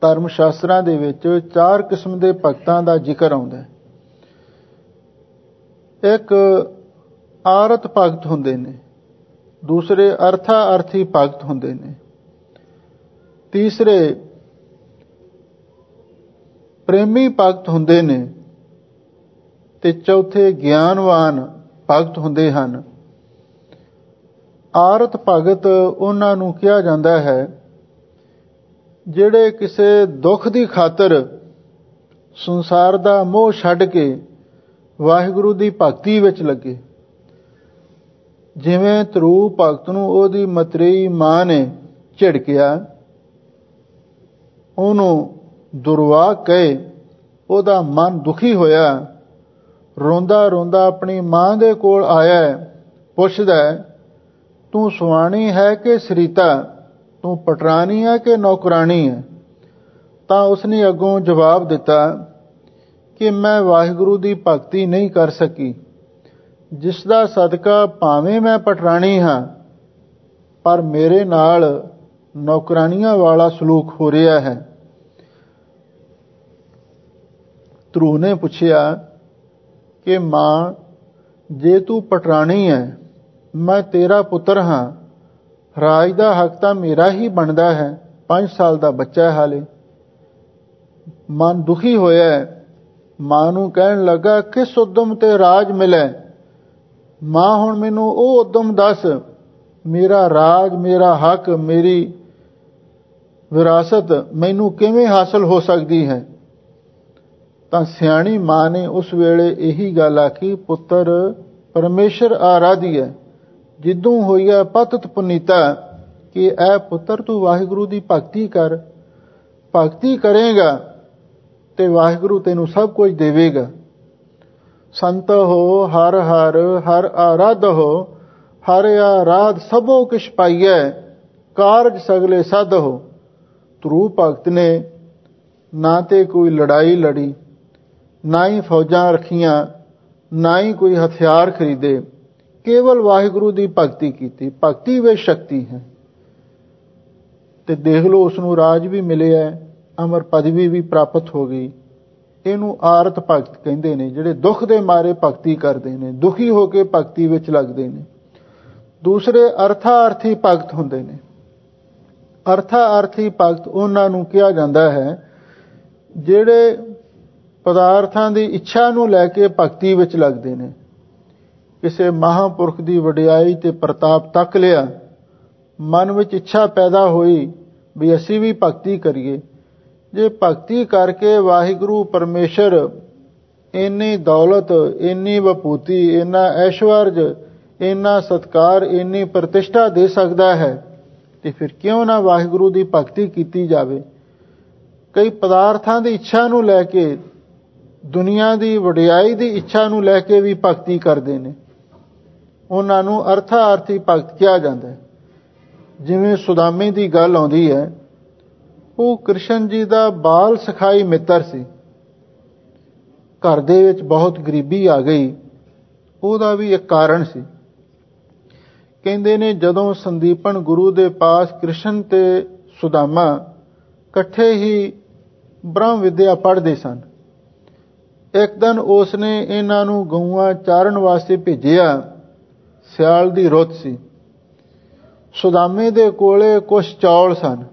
ਧਰਮ ਸ਼ਾਸਤਰਾਂ ਦੇ ਵਿੱਚ 4 ਕਿਸਮ ਦੇ ਭਗਤਾਂ ਦਾ ਜ਼ਿਕਰ ਆਉਂਦਾ ਹੈ। ਇੱਕ ਆਰਤ ਭਗਤ ਹੁੰਦੇ ਨੇ, ਦੂਸਰੇ ਅਰਥੀ ਭਗਤ ਹੁੰਦੇ ਨੇ, ਤੀਸਰੇ ਪ੍ਰੇਮੀ ਭਗਤ ਹੁੰਦੇ ਨੇ ਤੇ ਚੌਥੇ ਗਿਆਨਵਾਨ ਭਗਤ ਹੁੰਦੇ ਹਨ। ਆਰਤ ਭਗਤ ਉਹਨਾਂ ਨੂੰ ਕਿਹਾ ਜਾਂਦਾ ਹੈ ਜਿਹੜੇ ਕਿਸੇ ਦੁੱਖ ਦੀ ਖਾਤਰ ਸੰਸਾਰ ਦਾ ਮੋਹ ਛੱਡ ਕੇ ਵਾਹਿਗੁਰੂ ਦੀ ਭਗਤੀ ਵਿੱਚ ਲੱਗੇ। ਜਿਵੇਂ ਧਰੂ ਭਗਤ ਨੂੰ ਉਹਦੀ ਮਤਰੇਈ ਮਾਂ ਨੇ ਝਿੜਕਿਆ, ਉਹਨੂੰ ਦੁਰਵਾਕ ਕਹੇ, ਉਹਦਾ ਮਨ ਦੁਖੀ ਹੋਇਆ, ਰੋਂਦਾ ਰੋਂਦਾ ਆਪਣੀ ਮਾਂ ਦੇ ਕੋਲ ਆਇਆ, ਪੁੱਛਦਾ ਤੂੰ ਸੁਆਣੀ ਹੈ ਕਿ ਸਰੀਤਾ, ਤੂੰ ਪਟਰਾਣੀ ਹੈ ਕਿ ਨੌਕਰਾਣੀ ਹੈ? ਤਾਂ ਉਸਨੇ ਅੱਗੋਂ ਜਵਾਬ ਦਿੱਤਾ ਕਿ ਮੈਂ ਵਾਹਿਗੁਰੂ ਦੀ ਭਗਤੀ ਨਹੀਂ ਕਰ ਸਕੀ, ਜਿਸ ਦਾ ਸਦਕਾ ਭਾਵੇਂ ਮੈਂ ਪਟਰਾਣੀ ਹਾਂ ਪਰ ਮੇਰੇ ਨਾਲ ਨੌਕਰਾਨੀਆਂ ਵਾਲਾ ਸਲੂਕ ਹੋ ਰਿਹਾ ਹੈ। ਧਰੂ ਨੇ ਪੁੱਛਿਆ ਕਿ ਮਾਂ, ਜੇ ਤੂੰ ਪਟਰਾਣੀ ਹੈ, ਮੈਂ ਤੇਰਾ ਪੁੱਤਰ ਹਾਂ, ਰਾਜ ਦਾ ਹੱਕ ਤਾਂ ਮੇਰਾ ਹੀ ਬਣਦਾ ਹੈ, 5 ਸਾਲ ਦਾ ਬੱਚਾ ਹੈ ਹਾਲੇ। ਮਨ ਦੁਖੀ ਹੋਇਆ, ਮਾਂ ਨੂੰ ਕਹਿਣ ਲੱਗਾ ਕਿਸ ਉਦਮ ਤੇ ਰਾਜ ਮਿਲੇ? ਮਾਂ ਹੁਣ ਮੈਨੂੰ ਉਹ ਉਦਮ ਦੱਸ, ਮੇਰਾ ਰਾਜ, ਮੇਰਾ ਹੱਕ, ਮੇਰੀ ਵਿਰਾਸਤ ਮੈਨੂੰ ਕਿਵੇਂ ਹਾਸਲ ਹੋ ਸਕਦੀ ਹੈ? ਤਾਂ ਸਿਆਣੀ ਮਾਂ ਨੇ ਉਸ ਵੇਲੇ ਇਹੀ ਗੱਲ ਆਖੀ, ਪੁੱਤਰ ਪਰਮੇਸ਼ਰ ਆਰਾਧੀ ਹੈ, ਜਿੱਦੋਂ ਹੋਈਆ ਪਤਿਤ ਪੁਨੀਤਾ, ਕਿ ਐ ਪੁੱਤਰ ਤੂੰ ਵਾਹਿਗੁਰੂ ਦੀ ਭਗਤੀ ਕਰ, ਭਗਤੀ ਕਰੇਗਾ ਤੇ ਵਾਹਿਗੁਰੂ ਤੈਨੂੰ ਸਭ ਕੁਝ ਦੇਵੇਗਾ। ਸੰਤ ਹੋ ਹਰ ਹਰ ਹਰ ਆਰਾਧ ਹੋ, ਹਰ ਆਰਾਧ ਸਭੋ ਕਿਛ ਪਾਈਐ, ਕਾਰਜ ਸਗਲੇ ਸਾਧ ਹੋ। ਧਰੂ ਭਗਤ ਨੇ ਨਾ ਤੇ ਕੋਈ ਲੜਾਈ ਲੜੀ, ਨਾ ਹੀ ਫੌਜਾਂ ਰੱਖੀਆਂ, ਨਾ ਹੀ ਕੋਈ ਹਥਿਆਰ ਖਰੀਦੇ, ਕੇਵਲ ਵਾਹਿਗੁਰੂ ਦੀ ਭਗਤੀ ਕੀਤੀ। ਭਗਤੀ ਵਿੱਚ ਸ਼ਕਤੀ ਹੈ। ਤੇ ਦੇਖ ਲਓ ਉਸ ਨੂੰ ਰਾਜ ਵੀ ਮਿਲਿਆ, ਅਮਰ ਪਦਵੀ ਵੀ ਪ੍ਰਾਪਤ ਹੋ ਗਈ। ਇਹਨੂੰ ਆਰਤ ਭਗਤ ਕਹਿੰਦੇ ਨੇ, ਜਿਹੜੇ ਦੁੱਖ ਦੇ ਮਾਰੇ ਭਗਤੀ ਕਰਦੇ ਨੇ, ਦੁਖੀ ਹੋ ਕੇ ਭਗਤੀ ਵਿੱਚ ਲੱਗਦੇ ਨੇ। ਦੂਸਰੇ ਅਰਥੀ ਭਗਤ ਹੁੰਦੇ ਨੇ। ਅਰਥੀ ਭਗਤ ਉਹਨਾਂ ਨੂੰ ਕਿਹਾ ਜਾਂਦਾ ਹੈ ਜਿਹੜੇ ਪਦਾਰਥਾਂ ਦੀ ਇੱਛਾ ਨੂੰ ਲੈ ਕੇ ਭਗਤੀ ਵਿੱਚ ਲੱਗਦੇ ਨੇ। ਕਿਸੇ ਮਹਾਂਪੁਰਖ ਦੀ ਵਡਿਆਈ ਤੇ ਪ੍ਰਤਾਪ ਤੱਕ ਲਿਆ, ਮਨ ਵਿੱਚ ਇੱਛਾ ਪੈਦਾ ਹੋਈ ਵੀ ਅਸੀਂ ਵੀ ਭਗਤੀ ਕਰੀਏ। ਜੇ ਭਗਤੀ ਕਰਕੇ ਵਾਹਿਗੁਰੂ ਪਰਮੇਸ਼ਰ ਇੰਨੀ ਦੌਲਤ, ਇੰਨੀ ਵਿਭੂਤੀ, ਇੰਨਾ ਐਸ਼ਵਰਜ, ਇੰਨਾ ਸਤਕਾਰ, ਇੰਨੀ ਪ੍ਰਤਿਸ਼ਠਾ ਦੇ ਸਕਦਾ ਹੈ ਤੇ ਫਿਰ ਕਿਉਂ ਨਾ ਵਾਹਿਗੁਰੂ ਦੀ ਭਗਤੀ ਕੀਤੀ ਜਾਵੇ। ਕਈ ਪਦਾਰਥਾਂ ਦੀ ਇੱਛਾ ਨੂੰ ਲੈ ਕੇ, ਦੁਨੀਆ ਦੀ ਵਡਿਆਈ ਦੀ ਇੱਛਾ ਨੂੰ ਲੈ ਕੇ ਵੀ ਭਗਤੀ ਕਰਦੇ ਨੇ। ਉਹਨਾਂ ਨੂੰ ਅਰਥੀ ਭਗਤ ਕਿਹਾ ਜਾਂਦਾ ਹੈ। ਜਿਵੇਂ ਸੁਦਾਮੇ ਦੀ ਗੱਲ ਆਉਂਦੀ ਹੈ, ਉਹ ਕ੍ਰਿਸ਼ਨ ਜੀ ਦਾ ਬਾਲ ਸਖਾਈ ਮਿੱਤਰ ਸੀ। ਘਰ ਦੇ ਵਿੱਚ ਬਹੁਤ ਗਰੀਬੀ ਆ ਗਈ, ਉਹਦਾ ਵੀ ਇੱਕ ਕਾਰਨ ਸੀ। ਕਹਿੰਦੇ ਨੇ ਜਦੋਂ ਸੰਦੀਪਨ ਗੁਰੂ ਦੇ ਪਾਸ ਕ੍ਰਿਸ਼ਨ ਤੇ ਸੁਦਾਮਾ ਇਕੱਠੇ ਹੀ ਬ੍ਰਹਮ ਵਿਦਿਆ ਪੜ੍ਹਦੇ ਸਨ। ਇੱਕ ਦਿਨ ਉਸ ਨੇ ਇਹਨਾਂ ਨੂੰ ਗਊਆਂ ਚਾਰਨ ਵਾਸਤੇ ਭੇਜਿਆ। ਸਿਆਲ ਦੀ ਰੁੱਤ ਸੀ। ਸੁਦਾਮੇ ਦੇ ਕੋਲੇ ਕੁਝ ਚੌਲ ਸਨ,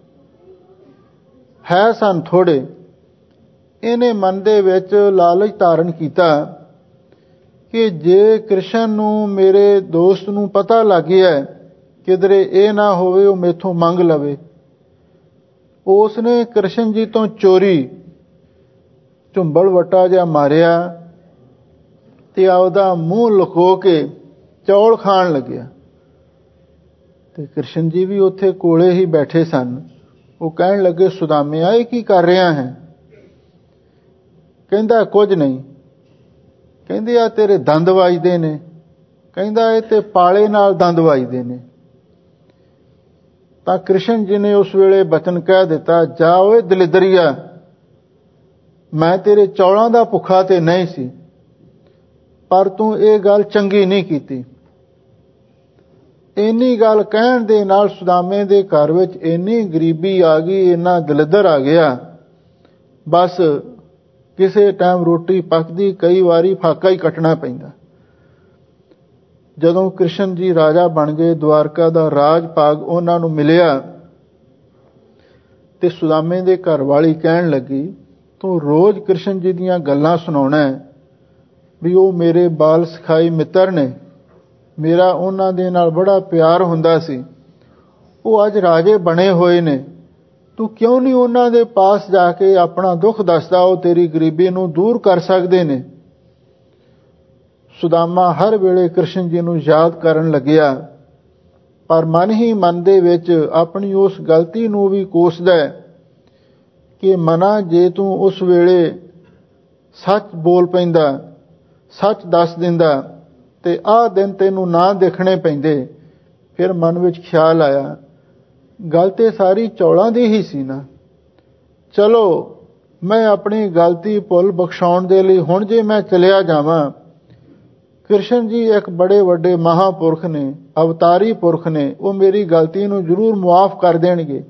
ਹੈ ਸਨ ਥੋੜੇ। ਇਹਨੇ ਮਨ ਦੇ ਵਿੱਚ ਲਾਲਚ ਧਾਰਨ ਕੀਤਾ ਕਿ ਜੇ ਕ੍ਰਿਸ਼ਨ ਨੂੰ, ਮੇਰੇ ਦੋਸਤ ਨੂੰ ਪਤਾ ਲੱਗ ਗਿਆ, ਕਿਧਰੇ ਇਹ ਨਾ ਹੋਵੇ ਉਹ ਮੇਥੋਂ ਮੰਗ ਲਵੇ। ਉਸ ਨੇ ਕ੍ਰਿਸ਼ਨ ਜੀ ਤੋਂ ਚੋਰੀ ਝੁੰਬਲ ਵੱਟਾ ਜਿਹਾ ਮਾਰਿਆ ਤੇ ਆਪਦਾ ਮੂੰਹ ਲੁਕੋ ਕੇ ਚੌਲ ਖਾਣ ਲੱਗਿਆ। ਤੇ ਕ੍ਰਿਸ਼ਨ ਜੀ ਵੀ ਉੱਥੇ ਕੋਲੇ ਹੀ ਬੈਠੇ ਸਨ। ਉਹ ਕਹਿਣ ਲੱਗੇ, ਸੁਦਾਮਿਆ ਇਹ ਕੀ ਕਰ ਰਿਹਾ ਹੈ? ਕਹਿੰਦਾ ਕੁਝ ਨਹੀਂ। ਕਹਿੰਦੇ ਆ ਤੇਰੇ ਦੰਦ ਵੱਜਦੇ ਨੇ? ਕਹਿੰਦਾ ਇਹ ਤੇ ਪਾਲੇ ਨਾਲ ਦੰਦ ਵੱਜਦੇ ਨੇ। ਤਾਂ ਕ੍ਰਿਸ਼ਨ ਜੀ ਨੇ ਉਸ ਵੇਲੇ ਬਚਨ ਕਹਿ ਦਿੱਤਾ, ਜਾ ਓਏ ਦਲਿਦਰੀਆ, ਮੈਂ ਤੇਰੇ ਚੌਲਾਂ ਦਾ ਭੁੱਖਾ ਤੇ ਨਹੀਂ ਸੀ, ਪਰ ਤੂੰ ਇਹ ਗੱਲ ਚੰਗੀ ਨਹੀਂ ਕੀਤੀ। ਇੰਨੀ ਗੱਲ ਕਹਿਣ ਦੇ ਨਾਲ ਸੁਦਾਮੇ ਦੇ ਘਰ ਵਿੱਚ ਇੰਨੀ ਗਰੀਬੀ ਆ ਗਈ, ਇੰਨਾ ਦਲਿੱਦਰ ਆ ਗਿਆ, ਬਸ ਕਿਸੇ ਟਾਈਮ ਰੋਟੀ ਪੱਕਦੀ, ਕਈ ਵਾਰੀ ਫਾਕਾ ਹੀ ਕੱਟਣਾ ਪੈਂਦਾ। ਜਦੋਂ ਕ੍ਰਿਸ਼ਨ ਜੀ ਰਾਜਾ ਬਣ ਗਏ, ਦੁਆਰਕਾ ਦਾ ਰਾਜ ਭਾਗ ਉਹਨਾਂ ਨੂੰ ਮਿਲਿਆ, ਤੇ ਸੁਦਾਮੇ ਦੇ ਘਰ ਵਾਲੀ ਕਹਿਣ ਲੱਗੀ, ਤੂੰ ਰੋਜ਼ ਕ੍ਰਿਸ਼ਨ ਜੀ ਦੀਆਂ ਗੱਲਾਂ ਸੁਣਾਉਣਾ ਵੀ ਉਹ ਮੇਰੇ ਬਾਲ ਸਿਖਾਈ ਮਿੱਤਰ ਨੇ, ਮੇਰਾ ਉਹਨਾਂ ਦੇ ਨਾਲ ਬੜਾ ਪਿਆਰ ਹੁੰਦਾ ਸੀ, ਉਹ ਅੱਜ ਰਾਜੇ ਬਣੇ ਹੋਏ ਨੇ, ਤੂੰ ਕਿਉਂ ਨਹੀਂ ਉਹਨਾਂ ਦੇ ਪਾਸ ਜਾ ਕੇ ਆਪਣਾ ਦੁੱਖ ਦੱਸਦਾ, ਉਹ ਤੇਰੀ ਗਰੀਬੀ ਨੂੰ ਦੂਰ ਕਰ ਸਕਦੇ ਨੇ। ਸੁਦਾਮਾ ਹਰ ਵੇਲੇ ਕ੍ਰਿਸ਼ਨ ਜੀ ਨੂੰ ਯਾਦ ਕਰਨ ਲੱਗਿਆ, ਪਰ ਮਨ ਹੀ ਮਨ ਦੇ ਵਿੱਚ ਆਪਣੀ ਉਸ ਗਲਤੀ ਨੂੰ ਵੀ ਕੋਸਦਾ ਕਿ ਮਨਾ, ਜੇ ਤੂੰ ਉਸ ਵੇਲੇ ਸੱਚ ਬੋਲ ਪੈਂਦਾ, ਸੱਚ ਦੱਸ ਦਿੰਦਾ, ਤੇ ਆਹ ਦਿਨ ਤੈਨੂੰ ਨਾ ਦੇਖਣੇ ਪੈਂਦੇ। ਫਿਰ ਮਨ ਵਿੱਚ ਖਿਆਲ ਆਇਆ, ਗੱਲ ਤੇ ਸਾਰੀ ਚੌਲਾਂ ਦੀ ਹੀ ਸੀ ਨਾ, ਚਲੋ ਮੈਂ ਆਪਣੀ ਗਲਤੀ ਭੁੱਲ ਬਖਸ਼ਾਉਣ ਦੇ ਲਈ ਹੁਣ ਜੇ ਮੈਂ ਚਲਿਆ ਜਾਵਾਂ, ਕ੍ਰਿਸ਼ਨ ਜੀ ਇੱਕ ਬੜੇ ਵੱਡੇ ਮਹਾਂਪੁਰਖ ਨੇ, ਅਵਤਾਰੀ ਪੁਰਖ ਨੇ, ਉਹ ਮੇਰੀ ਗਲਤੀ ਨੂੰ ਜ਼ਰੂਰ ਮੁਆਫ ਕਰ ਦੇਣਗੇ।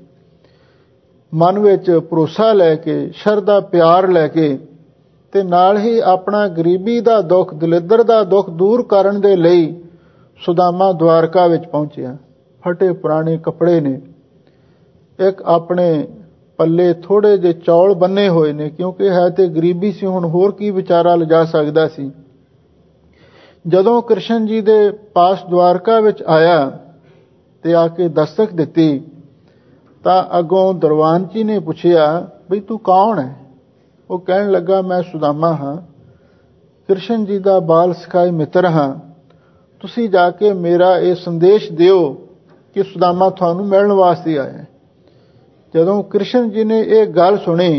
ਮਨ ਵਿੱਚ ਭਰੋਸਾ ਲੈ ਕੇ, ਸ਼ਰਧਾ ਪਿਆਰ ਲੈ ਕੇ, ਤੇ ਨਾਲ ਹੀ ਆਪਣਾ ਗਰੀਬੀ ਦਾ ਦੁੱਖ, ਦਲਿੱਦਰ ਦਾ ਦੁੱਖ ਦੂਰ ਕਰਨ ਦੇ ਲਈ ਸੁਦਾਮਾ ਦੁਆਰਕਾ ਵਿੱਚ ਪਹੁੰਚਿਆ। ਫਟੇ ਪੁਰਾਣੇ ਕੱਪੜੇ ਨੇ, ਇੱਕ ਆਪਣੇ ਪੱਲੇ ਥੋੜੇ ਜਿਹੇ ਚੌਲ ਬੰਨੇ ਹੋਏ ਨੇ, ਕਿਉਂਕਿ ਹੈ ਤੇ ਗਰੀਬੀ ਸੀ, ਹੁਣ ਹੋਰ ਕੀ ਵਿਚਾਰਾ ਲਿਜਾ ਸਕਦਾ ਸੀ। ਜਦੋਂ ਕ੍ਰਿਸ਼ਨ ਜੀ ਦੇ ਪਾਸ ਦੁਆਰਕਾ ਵਿੱਚ ਆਇਆ ਤੇ ਆ ਕੇ ਦਸਤਕ ਦਿੱਤੀ, ਤਾਂ ਅੱਗੋਂ ਦਰਵਾਨਚੀ ਨੇ ਪੁੱਛਿਆ, ਬਈ ਤੂੰ ਕੌਣ ਹੈ? ਉਹ ਕਹਿਣ ਲੱਗਾ, ਮੈਂ ਸੁਦਾਮਾ ਹਾਂ, ਕ੍ਰਿਸ਼ਨ ਜੀ ਦਾ ਬਾਲ ਸਿਖਾਈ ਮਿੱਤਰ ਹਾਂ, ਤੁਸੀਂ ਜਾ ਕੇ ਮੇਰਾ ਇਹ ਸੰਦੇਸ਼ ਦਿਓ ਕਿ ਸੁਦਾਮਾ ਤੁਹਾਨੂੰ ਮਿਲਣ ਵਾਸਤੇ ਆਇਆ। ਜਦੋਂ ਕ੍ਰਿਸ਼ਨ ਜੀ ਨੇ ਇਹ ਗੱਲ ਸੁਣੀ,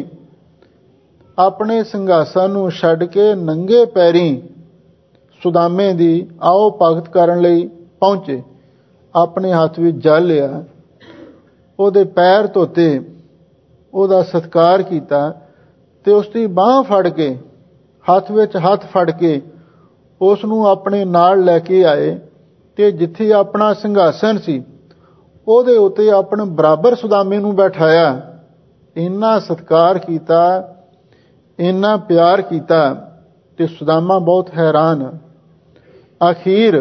ਆਪਣੇ ਸਿੰਘਾਸਨ ਨੂੰ ਛੱਡ ਕੇ ਨੰਗੇ ਪੈਰੀਂ ਸੁਦਾਮੇ ਦੀ ਆਓ ਭਗਤ ਕਰਨ ਲਈ ਪਹੁੰਚੇ। ਆਪਣੇ ਹੱਥ ਵਿੱਚ ਜਲ ਲਿਆ, ਉਹਦੇ ਪੈਰ ਧੋਤੇ, ਉਹਦਾ ਸਤਿਕਾਰ ਕੀਤਾ, ਤੇ ਉਸ ਦੀ ਬਾਂਹ ਫੜ ਕੇ, ਹੱਥ ਵਿੱਚ ਹੱਥ ਫੜ ਕੇ ਉਸ ਨੂੰ ਆਪਣੇ ਨਾਲ ਲੈ ਕੇ ਆਏ, ਤੇ ਜਿੱਥੇ ਆਪਣਾ ਸਿੰਘਾਸਨ ਸੀ ਉਹਦੇ ਉੱਤੇ ਆਪਣੇ ਬਰਾਬਰ ਸੁਦਾਮੇ ਨੂੰ ਬਿਠਾਇਆ। ਇੰਨਾ ਸਤਿਕਾਰ ਕੀਤਾ, ਇੰਨਾ ਪਿਆਰ ਕੀਤਾ, ਤੇ ਸੁਦਾਮਾ ਬਹੁਤ ਹੈਰਾਨ। ਆਖੀਰ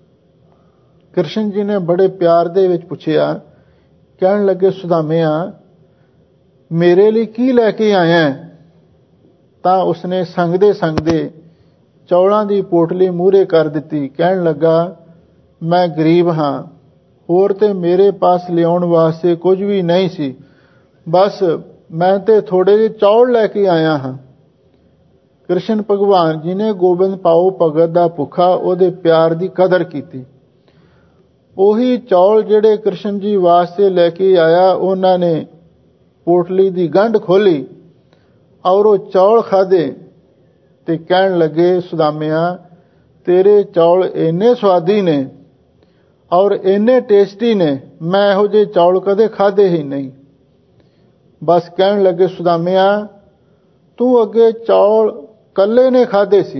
ਕ੍ਰਿਸ਼ਨ ਜੀ ਨੇ ਬੜੇ ਪਿਆਰ ਦੇ ਵਿੱਚ ਪੁੱਛਿਆ, ਕਹਿਣ ਲੱਗੇ, ਸੁਦਾਮਿਆ ਮੇਰੇ ਲਈ ਕੀ ਲੈ ਕੇ ਆਇਆ? ਤਾਂ ਉਸਨੇ ਸੰਗਦੇ ਸੰਗਦੇ ਚੌਲਾਂ ਦੀ ਪੋਟਲੀ ਮੂਹਰੇ ਕਰ ਦਿੱਤੀ। ਕਹਿਣ ਲੱਗਾ, ਮੈਂ ਗਰੀਬ ਹਾਂ, ਹੋਰ ਤੇ ਮੇਰੇ ਪਾਸ ਲਿਆਉਣ ਵਾਸਤੇ ਕੁਝ ਵੀ ਨਹੀਂ ਸੀ, ਬਸ ਮੈਂ ਤੇ ਥੋੜੇ ਜਿਹੇ ਚੌਲ ਲੈ ਕੇ ਆਇਆ ਹਾਂ। ਕ੍ਰਿਸ਼ਨ ਭਗਵਾਨ ਜੀ ਨੇ ਗੋਬਿੰਦ ਪਾਓ ਭਗਤ ਦਾ ਭੁੱਖਾ, ਉਹਦੇ ਪਿਆਰ ਦੀ ਕਦਰ ਕੀਤੀ। ਉਹੀ ਚੌਲ ਜਿਹੜੇ ਕ੍ਰਿਸ਼ਨ ਜੀ ਵਾਸਤੇ ਲੈ ਕੇ ਆਇਆ, ਉਹਨਾਂ ਨੇ ਪੋਟਲੀ ਦੀ ਗੰਢ ਖੋਲੀ ਔਰ ਉਹ ਚੌਲ ਖਾਦੇ, ਤੇ ਕਹਿਣ ਲੱਗੇ, ਸੁਦਾਮਿਆ ਤੇਰੇ ਚੌਲ ਇੰਨੇ ਸਵਾਦੀ ਨੇ ਔਰ ਇੰਨੇ ਟੇਸਟੀ ਨੇ, ਮੈਂ ਇਹੋ ਜਿਹੇ ਚੌਲ ਕਦੇ ਖਾਦੇ ਹੀ ਨਹੀਂ। ਬਸ ਕਹਿਣ ਲੱਗੇ, ਸੁਦਾਮਿਆ ਤੂੰ ਅੱਗੇ ਚੌਲ ਕੱਲੇ ਨੇ ਖਾਦੇ ਸੀ,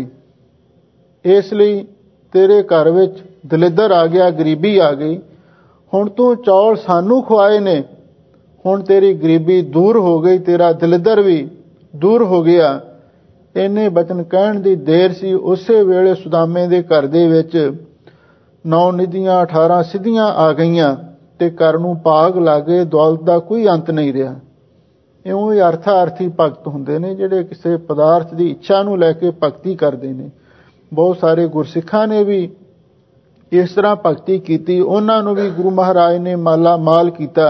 ਇਸ ਲਈ ਤੇਰੇ ਘਰ ਵਿੱਚ ਦਲਿੱਦਰ ਆ ਗਿਆ, ਗਰੀਬੀ ਆ ਗਈ, ਹੁਣ ਤੂੰ ਚੌਲ ਸਾਨੂੰ ਖਵਾਏ ਨੇ, ਹੁਣ ਤੇਰੀ ਗਰੀਬੀ ਦੂਰ ਹੋ ਗਈ, ਤੇਰਾ ਦਲਿੱਦਰ ਵੀ ਦੂਰ ਹੋ ਗਿਆ। ਇੰਨੇ ਬਚਨ ਕਹਿਣ ਦੀ ਦੇਰ ਸੀ, ਉਸੇ ਵੇਲੇ ਸੁਦਾਮੇ ਦੇ ਘਰ ਦੇ ਵਿੱਚ 9 ਨਿਧੀਆਂ 18 ਸਿੱਧੀਆਂ ਆ ਗਈਆਂ, ਤੇ ਘਰ ਨੂੰ ਭਾਗ ਲਾਗੇ, ਦੌਲਤ ਦਾ ਕੋਈ ਅੰਤ ਨਹੀਂ ਰਿਹਾ। ਇਉਂ ਹੀ ਅਰਥੀ ਭਗਤ ਹੁੰਦੇ ਨੇ, ਜਿਹੜੇ ਕਿਸੇ ਪਦਾਰਥ ਦੀ ਇੱਛਾ ਨੂੰ ਲੈ ਕੇ ਭਗਤੀ ਕਰਦੇ ਨੇ। ਬਹੁਤ ਸਾਰੇ ਗੁਰਸਿੱਖਾਂ ਨੇ ਵੀ ਇਸ ਤਰ੍ਹਾਂ ਭਗਤੀ ਕੀਤੀ, ਉਹਨਾਂ ਨੂੰ ਵੀ ਗੁਰੂ ਮਹਾਰਾਜ ਨੇ ਮਾਲਾ ਮਾਲ ਕੀਤਾ।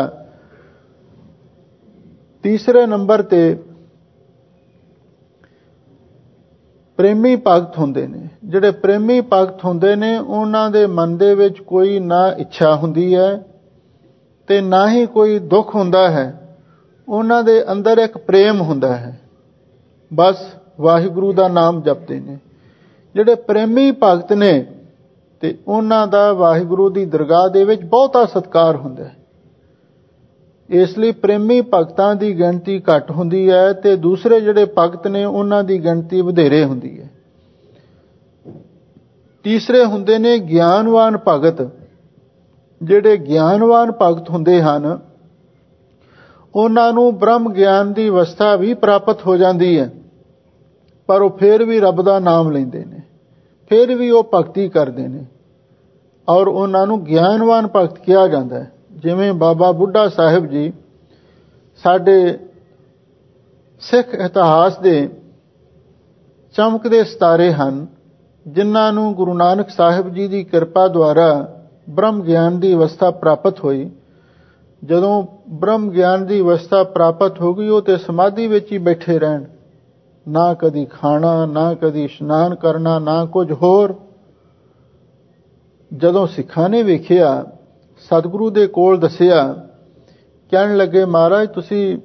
ਤੀਸਰੇ ਨੰਬਰ ਤੇ ਪ੍ਰੇਮੀ ਭਗਤ ਹੁੰਦੇ ਨੇ। ਜਿਹੜੇ ਪ੍ਰੇਮੀ ਭਗਤ ਹੁੰਦੇ ਨੇ, ਉਹਨਾਂ ਦੇ ਮਨ ਦੇ ਵਿੱਚ ਕੋਈ ਨਾ ਇੱਛਾ ਹੁੰਦੀ ਹੈ ਤੇ ਨਾ ਹੀ ਕੋਈ ਦੁੱਖ ਹੁੰਦਾ ਹੈ, ਉਹਨਾਂ ਦੇ ਅੰਦਰ ਇੱਕ ਪ੍ਰੇਮ ਹੁੰਦਾ ਹੈ, ਬਸ ਵਾਹਿਗੁਰੂ ਦਾ ਨਾਮ ਜਪਦੇ ਨੇ। ਜਿਹੜੇ ਪ੍ਰੇਮੀ ਭਗਤ ਨੇ, ਤੇ ਉਹਨਾਂ ਦਾ ਵਾਹਿਗੁਰੂ ਦੀ ਦਰਗਾਹ ਦੇ ਵਿੱਚ ਬਹੁਤਾ ਸਤਿਕਾਰ ਹੁੰਦਾ ਹੈ। ਇਸ ਲਈ ਪ੍ਰੇਮੀ ਭਗਤਾਂ ਦੀ ਗਿਣਤੀ ਘੱਟ ਹੁੰਦੀ ਹੈ, ਤੇ ਦੂਸਰੇ ਜਿਹੜੇ ਭਗਤ ਨੇ ਉਹਨਾਂ ਦੀ ਗਿਣਤੀ ਵਧੇਰੇ ਹੁੰਦੀ ਹੈ। ਤੀਸਰੇ ਹੁੰਦੇ ਨੇ ਗਿਆਨਵਾਨ ਭਗਤ। ਜਿਹੜੇ ਗਿਆਨਵਾਨ ਭਗਤ ਹੁੰਦੇ ਹਨ ਉਹਨਾਂ ਨੂੰ ਬ੍ਰਹਮ ਗਿਆਨ ਦੀ ਅਵਸਥਾ ਵੀ ਪ੍ਰਾਪਤ ਹੋ ਜਾਂਦੀ ਹੈ, ਪਰ ਉਹ ਫਿਰ ਵੀ ਰੱਬ ਦਾ ਨਾਮ ਲੈਂਦੇ ਨੇ, ਫਿਰ ਵੀ ਉਹ ਭਗਤੀ ਕਰਦੇ ਨੇ ਔਰ ਉਹਨਾਂ ਨੂੰ ਗਿਆਨਵਾਨ ਭਗਤ ਕਿਹਾ ਜਾਂਦਾ ਹੈ। ਜਿਵੇਂ ਬਾਬਾ ਬੁੱਢਾ ਸਾਹਿਬ ਜੀ ਸਾਡੇ ਸਿੱਖ ਇਤਿਹਾਸ ਦੇ ਚਮਕਦੇ ਸਿਤਾਰੇ ਹਨ, ਜਿਨ੍ਹਾਂ ਨੂੰ ਗੁਰੂ ਨਾਨਕ ਸਾਹਿਬ ਜੀ ਦੀ ਕਿਰਪਾ ਦੁਆਰਾ ਬ੍ਰਹਮ ਗਿਆਨ ਦੀ ਅਵਸਥਾ ਪ੍ਰਾਪਤ ਹੋਈ। ਜਦੋਂ ਬ੍ਰਹਮ ਗਿਆਨ ਦੀ ਅਵਸਥਾ ਪ੍ਰਾਪਤ ਹੋ ਗਈ, ਉਹ ਤੇ ਸਮਾਧੀ ਵਿੱਚ ਹੀ ਬੈਠੇ ਰਹਿਣ, ਨਾ ਕਦੀ ਖਾਣਾ, ਨਾ ਕਦੀ ਇਸ਼ਨਾਨ ਕਰਨਾ, ਨਾ ਕੁਝ ਹੋਰ। ਜਦੋਂ ਸਿੱਖਾਂ ਨੇ ਵੇਖਿਆ, ਸਤਿਗੁਰੂ ਦੇ ਕੋਲ ਦੱਸਿਆ, ਕਹਿਣ ਲੱਗੇ ਮਹਾਰਾਜ ਤੁਸੀਂ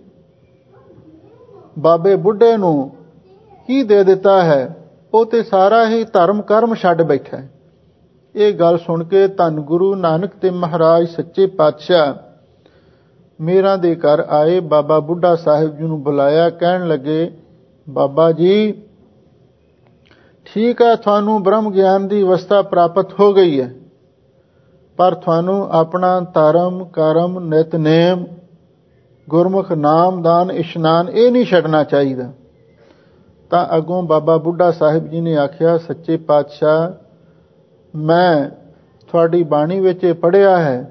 ਬਾਬੇ ਬੁੱਢੇ ਨੂੰ ਕੀ ਦੇ ਦਿੱਤਾ ਹੈ, ਉਹ ਤੇ ਸਾਰਾ ਹੀ ਧਰਮ ਕਰਮ ਛੱਡ ਬੈਠਾ ਹੈ। ਇਹ ਗੱਲ ਸੁਣ ਕੇ ਧੰਨ ਗੁਰੂ ਨਾਨਕ ਤੇ ਮਹਾਰਾਜ ਸੱਚੇ ਪਾਤਸ਼ਾਹ ਮੇਰਾਂ ਦੇ ਘਰ ਆਏ, ਬਾਬਾ ਬੁੱਢਾ ਸਾਹਿਬ ਜੀ ਨੂੰ ਬੁਲਾਇਆ, ਕਹਿਣ ਲੱਗੇ ਬਾਬਾ ਜੀ ਠੀਕ ਹੈ, ਤੁਹਾਨੂੰ ਬ੍ਰਹਮ ਗਿਆਨ ਦੀ ਅਵਸਥਾ ਪ੍ਰਾਪਤ ਹੋ ਗਈ ਹੈ, ਪਰ ਤੁਹਾਨੂੰ ਆਪਣਾ ਧਰਮ ਕਰਮ ਨਿਤਨੇਮ ਗੁਰਮੁਖ ਨਾਮ ਦਾਨ ਇਸ਼ਨਾਨ ਇਹ ਨਹੀਂ ਛੱਡਣਾ ਚਾਹੀਦਾ। ਤਾਂ ਅੱਗੋਂ ਬਾਬਾ ਬੁੱਢਾ ਸਾਹਿਬ ਜੀ ਨੇ ਆਖਿਆ ਸੱਚੇ ਪਾਤਸ਼ਾਹ ਮੈਂ ਤੁਹਾਡੀ ਬਾਣੀ ਵਿੱਚ ਪੜ੍ਹਿਆ ਹੈ,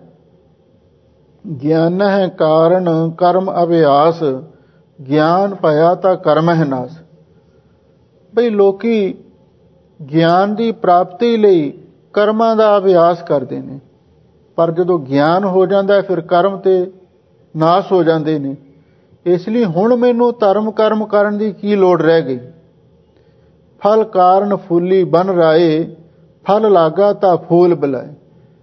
ਗਿਆਨ ਹੈ ਕਾਰਨ ਕਰਮ ਅਭਿਆਸ, ਗਿਆਨ ਭਇਆ ਤਾਂ ਕਰਮ ਹੈ ਨਾਸ। ਬਈ ਲੋਕੀ ਗਿਆਨ ਦੀ ਪ੍ਰਾਪਤੀ ਲਈ ਕਰਮਾਂ ਦਾ ਅਭਿਆਸ ਕਰਦੇ ਨੇ, ਪਰ ਜਦੋਂ ਗਿਆਨ ਹੋ ਜਾਂਦਾ ਫਿਰ ਕਰਮ ਤੇ ਨਾਸ ਹੋ ਜਾਂਦੇ ਨੇ। ਇਸ ਲਈ ਹੁਣ ਮੈਨੂੰ ਧਰਮ ਕਰਮ ਕਰਨ ਦੀ ਕੀ ਲੋੜ ਰਹਿ ਗਈ। ਫਲ ਕਾਰਨ ਫੂਲੀ ਬਨ ਰਾਏ, ਫਲ ਲਾਗਾ ਤਾਂ ਫੂਲ ਬੁਲਾਏ।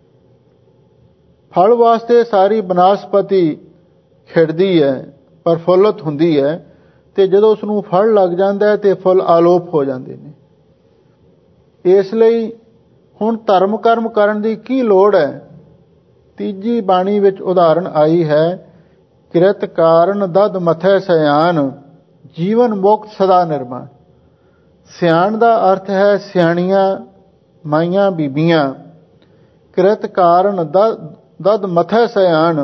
ਫਲ ਵਾਸਤੇ ਸਾਰੀ ਬਨਸਪਤੀ ਖਿੜਦੀ ਹੈ, ਪ੍ਰਫੁੱਲਤ ਹੁੰਦੀ ਹੈ, ਤੇ ਜਦੋਂ ਉਸ ਨੂੰ ਫਲ ਲੱਗ ਜਾਂਦਾ ਹੈ ਤੇ ਫੁੱਲ ਆਲੋਪ ਹੋ ਜਾਂਦੇ ਨੇ। ਇਸ ਲਈ ਹੁਣ ਧਰਮ ਕਰਮ ਕਰਨ ਦੀ ਕੀ ਲੋੜ ਹੈ। ਤੀਜੀ ਬਾਣੀ ਵਿੱਚ ਉਦਾਹਰਣ ਆਈ ਹੈ, ਕਿਰਤ ਕਾਰਨ ਦਦ ਮਥੈ ਸਿਆਣ, ਜੀਵਨ ਮੁਕਤ ਸਦਾ ਨਿਰਮਾਣ। ਸਿਆਣ ਦਾ ਅਰਥ ਹੈ ਸਿਆਣੀਆਂ ਮਾਈਆਂ ਬੀਬੀਆਂ। ਕਿਰਤ ਕਾਰਨ ਦਦ ਮਥੈ ਸਿਆਣ,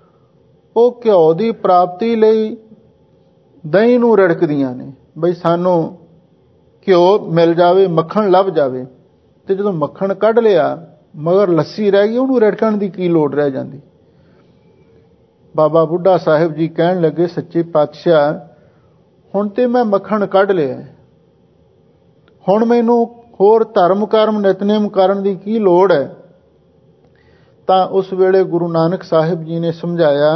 ਉਹ ਘਿਓ ਦੀ ਪ੍ਰਾਪਤੀ ਲਈ ਦਹੀਂ ਨੂੰ ਰੜਕਦੀਆਂ ਨੇ, ਬਈ ਸਾਨੂੰ ਘਿਓ ਮਿਲ ਜਾਵੇ, ਮੱਖਣ ਲੱਭ ਜਾਵੇ। ਤੇ ਜਦੋਂ ਮੱਖਣ ਕੱਢ ਲਿਆ ਮਗਰ ਲੱਸੀ ਰਹਿ ਗਈ, ਉਹਨੂੰ ਰੜਕਣ ਦੀ ਕੀ ਲੋੜ ਰਹਿ ਜਾਂਦੀ। ਬਾਬਾ ਬੁੱਢਾ ਸਾਹਿਬ ਜੀ ਕਹਿਣ ਲੱਗੇ ਸੱਚੇ ਪਾਤਸ਼ਾਹ ਹੁਣ ਤੇ ਮੈਂ ਮੱਖਣ ਕੱਢ ਲਿਆ, ਹੁਣ ਮੈਨੂੰ ਹੋਰ ਧਰਮ ਕਰਮ ਨਿਤਨੇਮ ਕਰਨ ਦੀ ਕੀ ਲੋੜ ਹੈ। ਤਾਂ ਉਸ ਵੇਲੇ ਗੁਰੂ ਨਾਨਕ ਸਾਹਿਬ ਜੀ ਨੇ ਸਮਝਾਇਆ,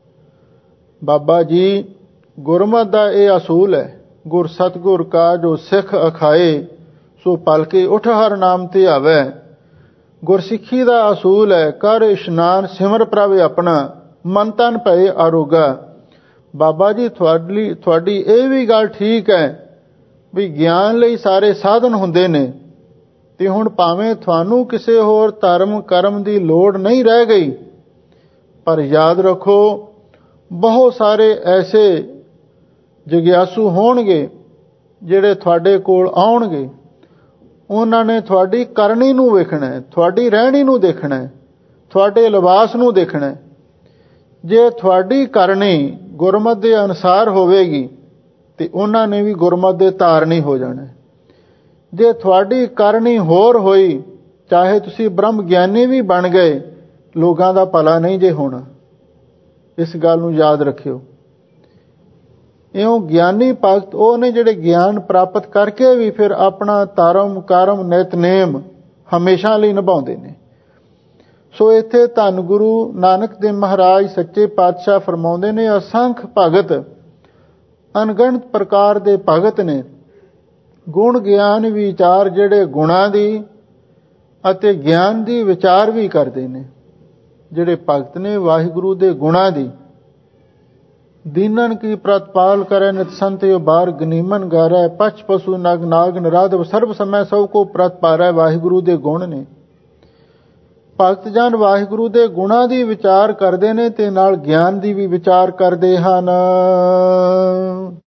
ਬਾਬਾ ਜੀ ਗੁਰਮਤਿ ਦਾ ਇਹ ਅਸੂਲ ਹੈ, ਗੁਰ ਸਤਿਗੁਰ ਕਾ ਜੋ ਸਿੱਖ ਅਖਾਏ, ਸੋ ਪਲਕੇ ਉਠ ਹਰ ਨਾਮ ਤੇ ਆਵੈ। ਗੁਰਸਿੱਖੀ ਦਾ ਅਸੂਲ ਹੈ, ਕਰ ਇਸ਼ਨਾਨ ਸਿਮਰ ਪ੍ਰਭ ਆਪਣਾ, ਮਨ ਤਨ ਭਏ ਆਰੋਗਾ। ਬਾਬਾ ਜੀ ਤੁਹਾਡੀ ਇਹ ਵੀ ਗੱਲ ਠੀਕ ਹੈ ਵੀ ਗਿਆਨ ਲਈ ਸਾਰੇ ਸਾਧਨ ਹੁੰਦੇ ਨੇ, ਤੇ ਹੁਣ ਭਾਵੇਂ ਤੁਹਾਨੂੰ ਕਿਸੇ ਹੋਰ ਧਰਮ ਕਰਮ ਦੀ ਲੋੜ ਨਹੀਂ ਰਹਿ ਗਈ, ਪਰ ਯਾਦ ਰੱਖੋ ਬਹੁਤ ਸਾਰੇ ਐਸੇ ਜਿਗਿਆਸੂ ਹੋਣਗੇ ਜਿਹੜੇ ਤੁਹਾਡੇ ਕੋਲ ਆਉਣਗੇ, ਉਹਨਾਂ ਨੇ ਤੁਹਾਡੀ ਕਰਨੀ ਨੂੰ ਵੇਖਣਾ ਹੈ, ਤੁਹਾਡੀ ਰਹਿਣੀ ਨੂੰ ਦੇਖਣਾ ਹੈ, ਤੁਹਾਡੇ ਲਿਬਾਸ ਨੂੰ ਦੇਖਣਾ ਹੈ। ਜੇ ਤੁਹਾਡੀ ਕਰਨੀ ਗੁਰਮਤਿ ਦੇ ਅਨੁਸਾਰ ਹੋਵੇਗੀ ਤੇ ਉਹਨਾਂ ਨੇ ਵੀ ਗੁਰਮਤਿ ਦੇ ਧਾਰਨੀ ਹੋ ਜਾਣਾ। ਜੇ ਤੁਹਾਡੀ ਕਰਨੀ ਹੋਰ ਹੋਈ, ਚਾਹੇ ਤੁਸੀਂ ਬ੍ਰਹਮ ਗਿਆਨੀ ਵੀ ਬਣ ਗਏ, ਲੋਕਾਂ ਦਾ ਭਲਾ ਨਹੀਂ ਜੇ ਹੋਣਾ। ਇਸ ਗੱਲ ਨੂੰ ਯਾਦ ਰੱਖਿਓ। ਇਉਂ ਗਿਆਨੀ ਭਗਤ ਉਹ ਨੇ ਜਿਹੜੇ ਗਿਆਨ ਪ੍ਰਾਪਤ ਕਰਕੇ ਵੀ ਫਿਰ ਆਪਣਾ ਧਰਮ ਕਰਮ ਨਿਤਨੇਮ ਹਮੇਸ਼ਾ ਲਈ ਨਿਭਾਉਂਦੇ ਨੇ। ਸੋ ਇੱਥੇ ਧੰਨ ਗੁਰੂ ਨਾਨਕ ਦੇਵ ਮਹਾਰਾਜ ਸੱਚੇ ਪਾਤਸ਼ਾਹ ਫਰਮਾਉਂਦੇ ਨੇ, ਅਸੰਖ ਭਗਤ ਅਣਗਿਣਤ ਪ੍ਰਕਾਰ ਦੇ ਭਗਤ ਨੇ, ਗੁਣ ਗਿਆਨ ਵਿਚਾਰ ਜਿਹੜੇ ਗੁਣਾਂ ਦੀ ਅਤੇ ਗਿਆਨ ਦੀ ਵਿਚਾਰ ਵੀ ਕਰਦੇ ਨੇ। ਜਿਹੜੇ ਭਗਤ ਨੇ ਵਾਹਿਗੁਰੂ ਦੇ ਗੁਣਾਂ ਦੀ, ਦੀਨਨ ਕੀ ਪ੍ਰਤਪਾਲ ਕਰੇ ਨਿਤ ਸੰਤਿ ਬਾਰ ਗਨੀਮਨ ਗਾਰੈ, ਪਛ ਪਸ਼ੂ ਨਗ ਨਾਗ ਨਰਾਧਵ ਸਰਬ ਸਮੈ ਸਭ ਕੋ ਪ੍ਰਤਪਾਰੈ। ਵਾਹਿਗੁਰੂ ਦੇ ਗੁਣ ਨੇ। ਭਗਤ ਜਨ ਵਾਹਿਗੁਰੂ ਦੇ ਗੁਣਾਂ ਦੀ ਵਿਚਾਰ ਕਰਦੇ ਨੇ ਤੇ ਨਾਲ ਗਿਆਨ ਦੀ ਵੀ ਵਿਚਾਰ ਕਰਦੇ ਹਨ।